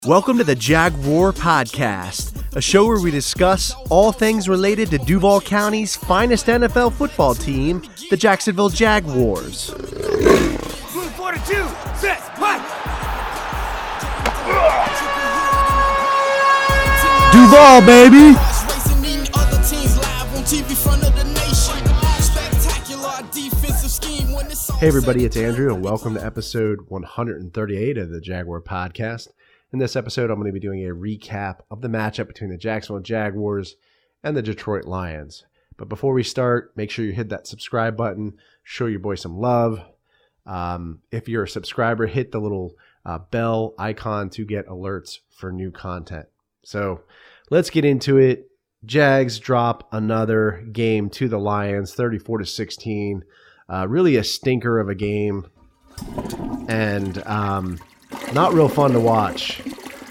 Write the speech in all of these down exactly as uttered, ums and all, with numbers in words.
Welcome to the Jag War Podcast, a show where we discuss all things related to Duval County's finest N F L football team, the Jacksonville Jaguars. Blue forty-two, set, what? Duval, baby! Hey everybody, it's Andrew, and welcome to episode one hundred thirty-eight of the Jaguar Podcast. In this episode, I'm going to be doing a recap of the matchup between the Jacksonville Jaguars and the Detroit Lions. But before we start, make sure you hit that subscribe button, show your boy some love. Um, if you're a subscriber, hit the little uh, bell icon to get alerts for new content. So let's get into it. Jags drop another game to the Lions, thirty-four to sixteen. Uh, really a stinker of a game, and um, not real fun to watch.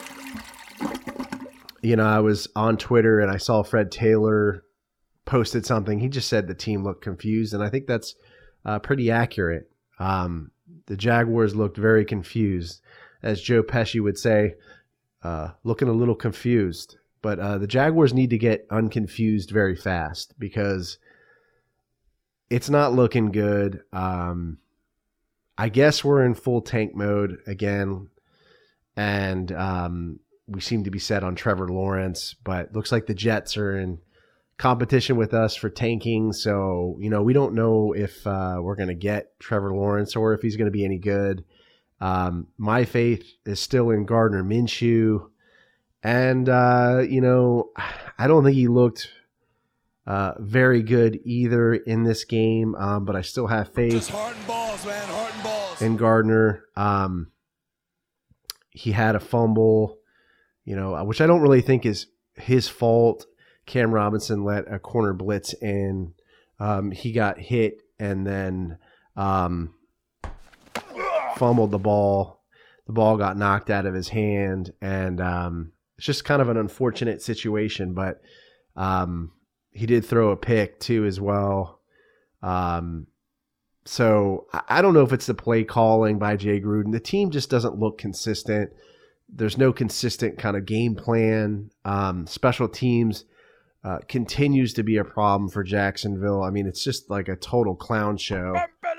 You know, I was on Twitter and I saw Fred Taylor posted something. He just said the team looked confused, and I think that's uh, pretty accurate. Um, the Jaguars looked very confused. As Joe Pesci would say, uh, looking a little confused. But uh, the Jaguars need to get unconfused very fast because it's not looking good. Um, I guess we're in full tank mode again, and um, we seem to be set on Trevor Lawrence, but looks like the Jets are in competition with us for tanking. So, you know, we don't know if uh, we're going to get Trevor Lawrence or if he's going to be any good. Um, my faith is still in Gardner Minshew. And, uh, you know, I don't think he looked uh, very good either in this game, um, but I still have faith. Just heart and balls, man. Heart and balls. In Gardner. Um, he had a fumble, you know, which I don't really think is his fault. Cam Robinson let a corner blitz in. Um, he got hit and then um, fumbled the ball. The ball got knocked out of his hand, and um, it's just kind of an unfortunate situation, but um, he did throw a pick too as well. Um, so I don't know if it's the play calling by Jay Gruden. The team just doesn't look consistent. There's no consistent kind of game plan. Um, special teams uh, continues to be a problem for Jacksonville. I mean, it's just like a total clown show.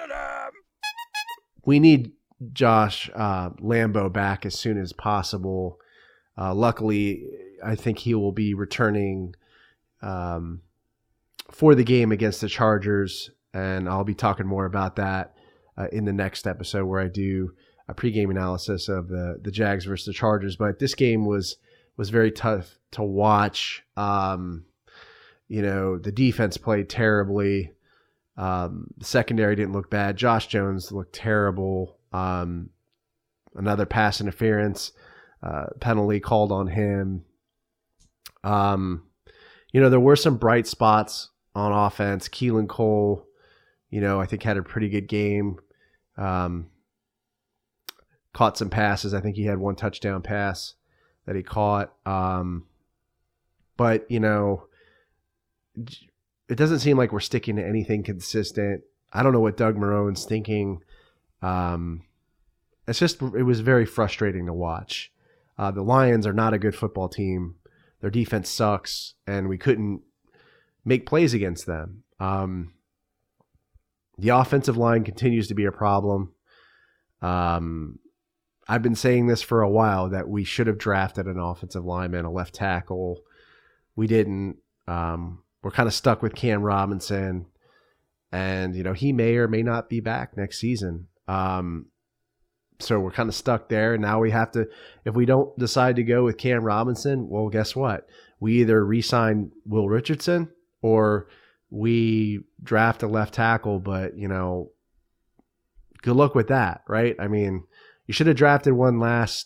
We need Josh uh, Lambo back as soon as possible. Uh, luckily, I think he will be returning um, for the game against the Chargers, and I'll be talking more about that uh, in the next episode where I do a pregame analysis of the, the Jags versus the Chargers. But this game was was very tough to watch. Um, you know, the defense played terribly. Um, the secondary didn't look bad. Josh Jones looked terrible. Um, another pass interference uh, penalty called on him. Um, you know, there were some bright spots on offense. Keelan Cole, you know, I think had a pretty good game. Um, caught some passes. I think he had one touchdown pass that he caught. Um, but, you know, it doesn't seem like we're sticking to anything consistent. I don't know what Doug Marrone's thinking. Um, it's just, it was very frustrating to watch. Uh, the Lions are not a good football team. Their defense sucks, and we couldn't make plays against them. Um, the offensive line continues to be a problem. Um, I've been saying this for a while that we should have drafted an offensive lineman, a left tackle. We didn't. Um, we're kind of stuck with Cam Robinson, and you know he may or may not be back next season. Um, so we're kind of stuck there. Now we have to, if we don't decide to go with Cam Robinson, well, guess what? We either re-sign Will Richardson or we draft a left tackle, but, you know, good luck with that, right? I mean, you should have drafted one last,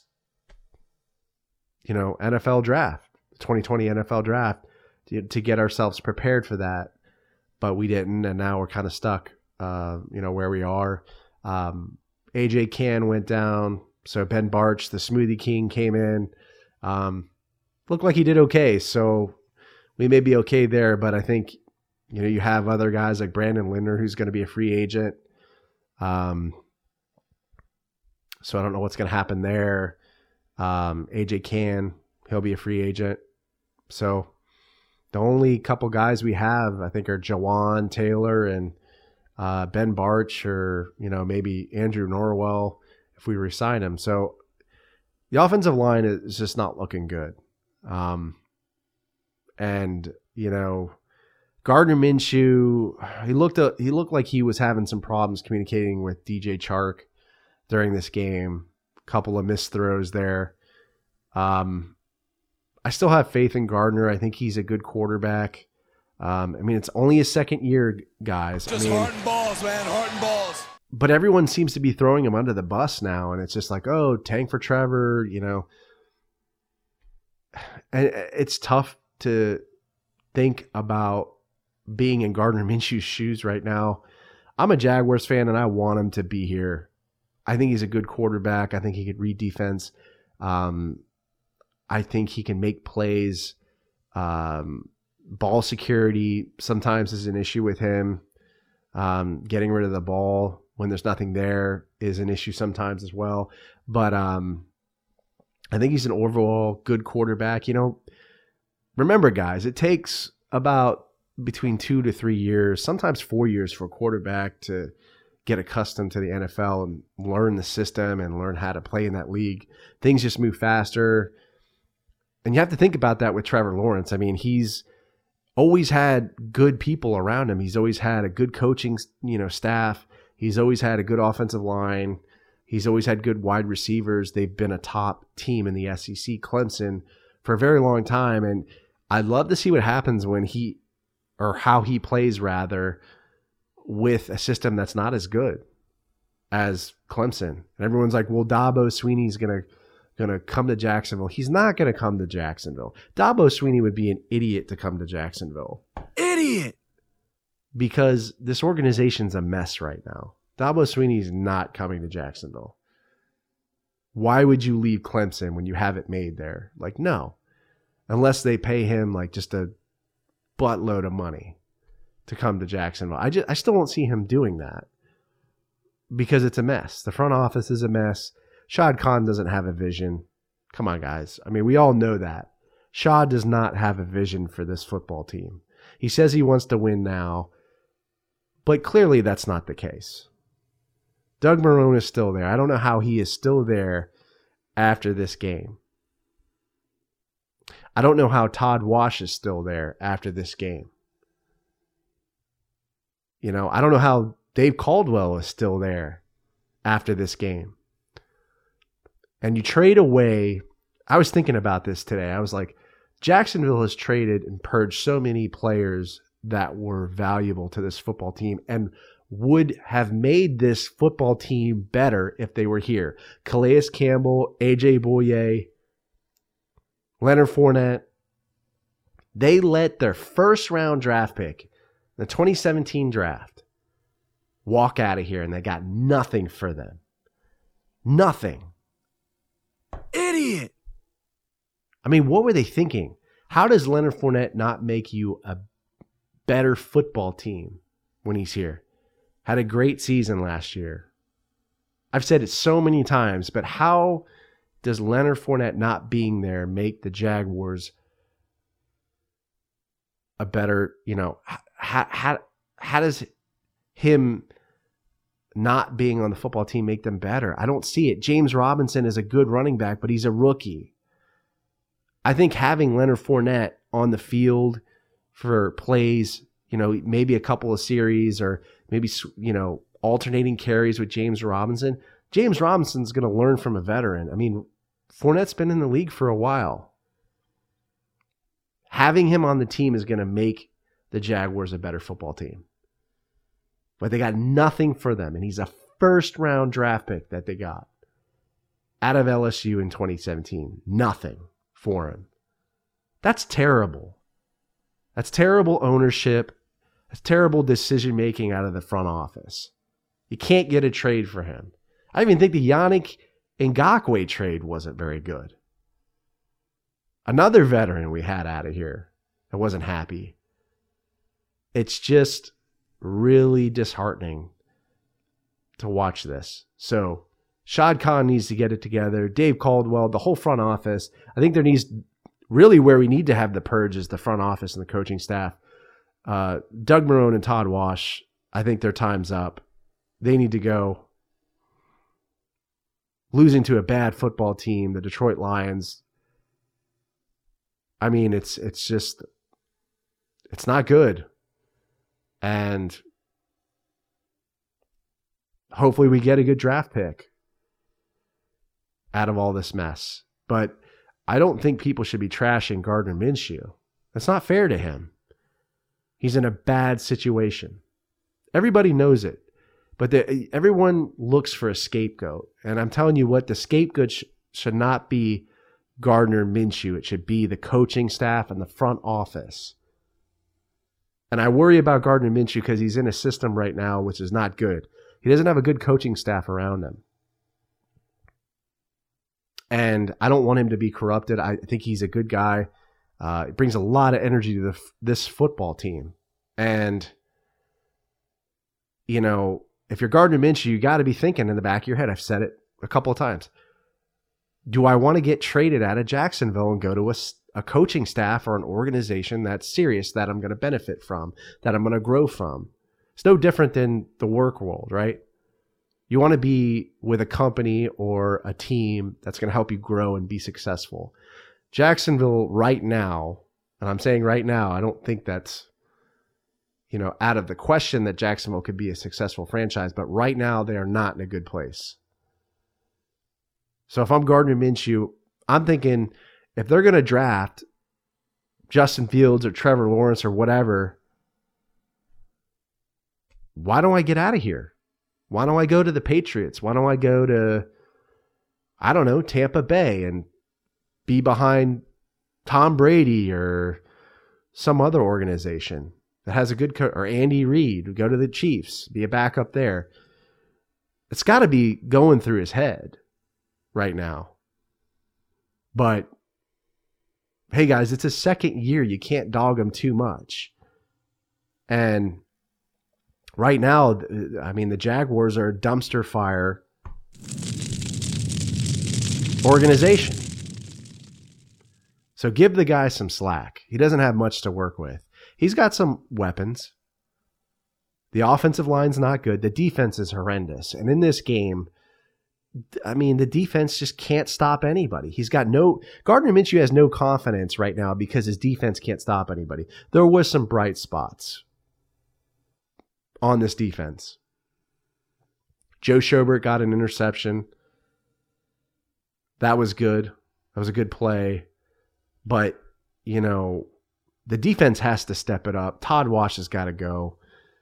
you know, N F L draft, twenty twenty N F L draft to, to get ourselves prepared for that, but we didn't, and now we're kind of stuck, uh, you know, where we are. Um, A J Cann went down, so Ben Barch, the Smoothie King, came in. Um, looked like he did okay, so we may be okay there, but I think, you know, you have other guys like Brandon Linder, who's going to be a free agent. Um, so I don't know what's going to happen there. Um, A J Cann, he'll be a free agent. So the only couple guys we have, I think, are Jawan Taylor and uh, Ben Barch, or you know maybe Andrew Norwell if we re-sign him. So the offensive line is just not looking good. Um, and you know, Gardner Minshew, he looked uh, he looked like he was having some problems communicating with D J Chark during this game. A couple of missed throws there. Um, I still have faith in Gardner. I think he's a good quarterback. Um, I mean, it's only his second year, guys. Just I mean, heart and balls, man. Heart and balls. But everyone seems to be throwing him under the bus now, and it's just like, oh, tank for Trevor, you know. And it's tough to think about being in Gardner Minshew's shoes right now. I'm a Jaguars fan, and I want him to be here. I think he's a good quarterback. I think he could read defense. Um, I think he can make plays. Um, ball security sometimes is an issue with him. Um, getting rid of the ball when there's nothing there is an issue sometimes as well. But um, I think he's an overall good quarterback. You know, remember, guys, it takes about between two to three years, sometimes four years for a quarterback to get accustomed to the N F L and learn the system and learn how to play in that league. Things just move faster. And you have to think about that with Trevor Lawrence. I mean, he's always had good people around him. He's always had a good coaching, you know, staff. He's always had a good offensive line. He's always had good wide receivers. They've been a top team in the S E C, Clemson, for a very long time. And I'd love to see what happens when he, or how he plays rather, with a system that's not as good as Clemson. And everyone's like, well, Dabo Sweeney's going to going to come to Jacksonville. He's not going to come to Jacksonville. Dabo Sweeney would be an idiot to come to Jacksonville. Idiot! Because this organization's a mess right now. Dabo Sweeney's not coming to Jacksonville. Why would you leave Clemson when you have it made there? Like, no. Unless they pay him like just a buttload of money to come to Jacksonville. I just I still don't see him doing that because it's a mess. The front office is a mess. Shad Khan doesn't have a vision. Come on, guys. I mean, we all know that. Shad does not have a vision for this football team. He says he wants to win now, but clearly that's not the case. Doug Marrone is still there. I don't know how he is still there after this game. I don't know how Todd Wash is still there after this game. You know, I don't know how Dave Caldwell is still there after this game. And you trade away, I was thinking about this today. I was like, Jacksonville has traded and purged so many players that were valuable to this football team and would have made this football team better if they were here. Calais Campbell, A J Bouye, Leonard Fournette. They let their first round draft pick, the twenty seventeen draft, walk out of here, and they got nothing for them. Nothing. Idiot! I mean, what were they thinking? How does Leonard Fournette not make you a better football team when he's here? Had a great season last year. I've said it so many times, but how does Leonard Fournette not being there make the Jaguars a better, you know, how, how, how does him not being on the football team make them better? I don't see it. James Robinson is a good running back, but he's a rookie. I think having Leonard Fournette on the field for plays, you know, maybe a couple of series or maybe, you know, alternating carries with James Robinson. James Robinson's going to learn from a veteran. I mean, Fournette's been in the league for a while. Having him on the team is going to make the Jaguars a better football team. But they got nothing for them, and he's a first-round draft pick that they got out of L S U in twenty seventeen. Nothing for him. That's terrible. That's terrible ownership. That's terrible decision-making out of the front office. You can't get a trade for him. I even think the Yannick Ngakoue trade wasn't very good. Another veteran we had out of here that wasn't happy. It's just really disheartening to watch this. So Shad Khan needs to get it together. Dave Caldwell, the whole front office. I think there needs really where we need to have the purge is the front office and the coaching staff. Uh, Doug Marrone and Todd Wash, I think their time's up. They need to go. Losing to a bad football team, the Detroit Lions. I mean, it's it's just, it's not good. And hopefully we get a good draft pick out of all this mess. But I don't think people should be trashing Gardner Minshew. That's not fair to him. He's in a bad situation. Everybody knows it. But the, everyone looks for a scapegoat. And I'm telling you what, the scapegoat sh- should not be Gardner Minshew. It should be the coaching staff and the front office. And I worry about Gardner Minshew because he's in a system right now which is not good. He doesn't have a good coaching staff around him. And I don't want him to be corrupted. I think he's a good guy. Uh, it brings a lot of energy to the, this football team. And, you know, if you're Gardner Minshew, you got to be thinking in the back of your head. I've said it a couple of times. Do I want to get traded out of Jacksonville and go to a, a coaching staff or an organization that's serious, that I'm going to benefit from, that I'm going to grow from? It's no different than the work world, right? You want to be with a company or a team that's going to help you grow and be successful. Jacksonville right now, and I'm saying right now, I don't think that's, you know, out of the question that Jacksonville could be a successful franchise, but right now they are not in a good place. So if I'm Gardner Minshew, I'm thinking if they're going to draft Justin Fields or Trevor Lawrence or whatever, why don't I get out of here? Why don't I go to the Patriots? Why don't I go to, I don't know, Tampa Bay and be behind Tom Brady or some other organization that has a good coach, or Andy Reid, go to the Chiefs, be a backup there. It's got to be going through his head right now. But hey guys, it's his second year. You can't dog him too much. And right now, I mean, the Jaguars are a dumpster fire organization. So give the guy some slack. He doesn't have much to work with. He's got some weapons. The offensive line's not good. The defense is horrendous. And in this game, I mean, the defense just can't stop anybody. He's got no, Gardner Minshew has no confidence right now because his defense can't stop anybody. There was some bright spots on this defense. Joe Schobert got an interception. That was good. That was a good play. But, you know, the defense has to step it up. Todd Wash has got to go.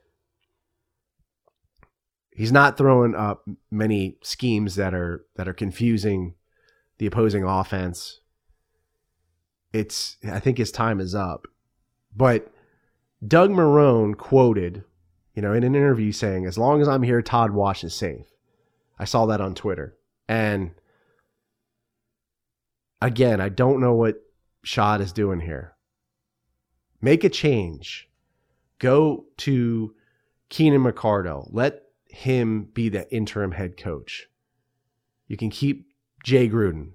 He's not throwing up many schemes that are that are confusing the opposing offense. It's I think his time is up. But Doug Marrone quoted, you know, in an interview saying, "As long as I'm here, Todd Wash is safe." I saw that on Twitter. And again, I don't know what Shad is doing here. Make a change. Go to Keenan McCardell. Let him be the interim head coach. You can keep Jay Gruden.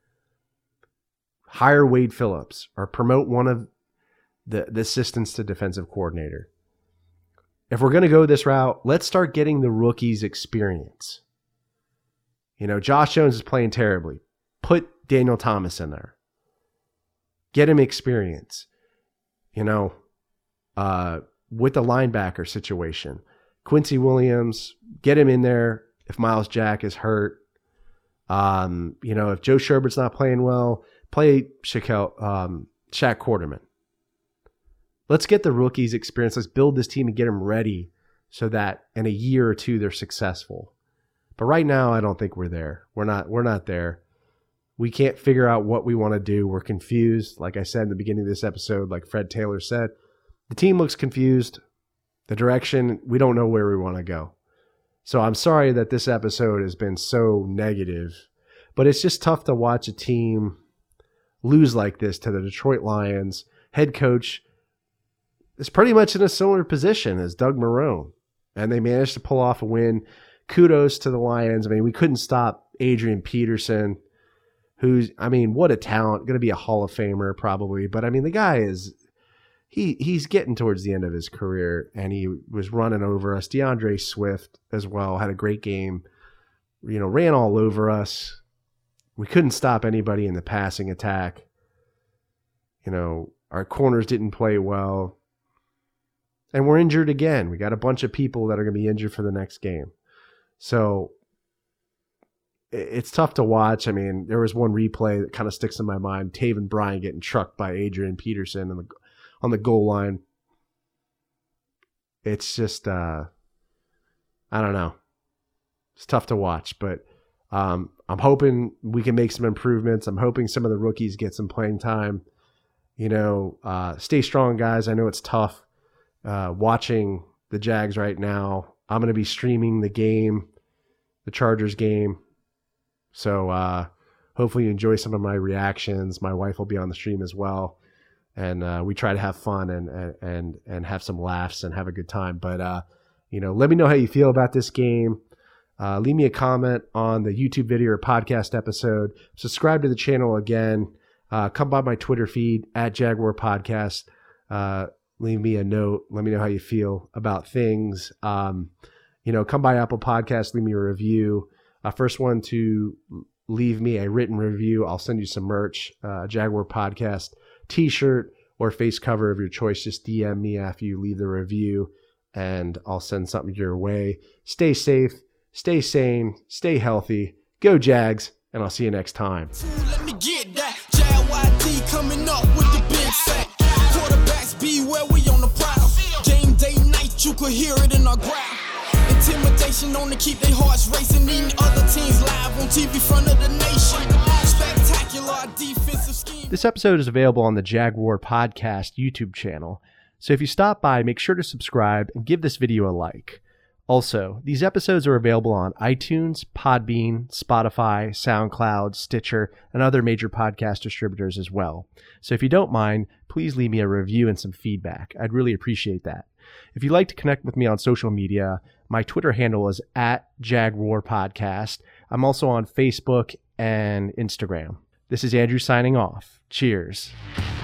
Hire Wade Phillips or promote one of the, the assistants to defensive coordinator. If we're going to go this route, let's start getting the rookies experience. You know, Josh Jones is playing terribly. Put Daniel Thomas in there. Get him experience. You know, uh, with the linebacker situation. Quincy Williams, get him in there if Miles Jack is hurt. Um, you know, if Joe Sherbert's not playing well, play Shaquille, um, Shaq Quarterman. Let's get the rookies experience. Let's build this team and get them ready so that in a year or two they're successful. But right now, I don't think we're there. We're not. We're not there. We can't figure out what we want to do. We're confused. Like I said in the beginning of this episode, like Fred Taylor said, the team looks confused. The direction, we don't know where we want to go. So I'm sorry that this episode has been so negative, but it's just tough to watch a team lose like this to the Detroit Lions. Head coach is pretty much in a similar position as Doug Marrone, and they managed to pull off a win. kudos to the Lions. I mean, we couldn't stop Adrian Peterson, who's, I mean, what a talent, going to be a Hall of Famer probably. But I mean, the guy is, he he's getting towards the end of his career, and he was running over us. DeAndre Swift as well had a great game, you know, ran all over us. We couldn't stop anybody in the passing attack. You know, our corners didn't play well. And we're injured again. We got a bunch of people that are going to be injured for the next game. So it's tough to watch. I mean, there was one replay that kind of sticks in my mind. Taven Bryan getting trucked by Adrian Peterson on the, on the goal line. It's just, uh, I don't know. It's tough to watch, but um, I'm hoping we can make some improvements. I'm hoping some of the rookies get some playing time. You know, uh, stay strong, guys. I know it's tough uh, watching the Jags right now. I'm going to be streaming the game, the Chargers game. So uh, hopefully you enjoy some of my reactions. My wife will be on the stream as well. And uh, we try to have fun and, and, and have some laughs and have a good time. But, uh, you know, let me know how you feel about this game. Uh, leave me a comment on the YouTube video or podcast episode. Subscribe to the channel again. Uh, come by my Twitter feed at Jaguar Podcast. Uh, leave me a note. Let me know how you feel about things. Um, you know, come by Apple Podcasts. Leave me a review. Uh, first one to leave me a written review, I'll send you some merch. Uh, Jaguar Podcast t-shirt or face cover of your choice. Just D M me after you leave the review, and I'll send something your way. Stay safe. Stay sane. Stay healthy. Go Jags, and I'll see you next time. Let me get that. J Y D coming up with the big sack. Quarterbacks beware, we on the prowl. Game day night, you could hear it in our growl. Intimidation on to keep their hearts racing. Eating other teams live on T V front of the nation. Spectacular defensive scheme. This episode is available on the Jaguar Podcast YouTube channel. So if you stop by, make sure to subscribe and give this video a like. Also, these episodes are available on iTunes, Podbean, Spotify, SoundCloud, Stitcher, and other major podcast distributors as well. So if you don't mind, please leave me a review and some feedback. I'd really appreciate that. If you'd like to connect with me on social media, my Twitter handle is at Jaguar Podcast. I'm also on Facebook and Instagram. This is Andrew signing off. Cheers.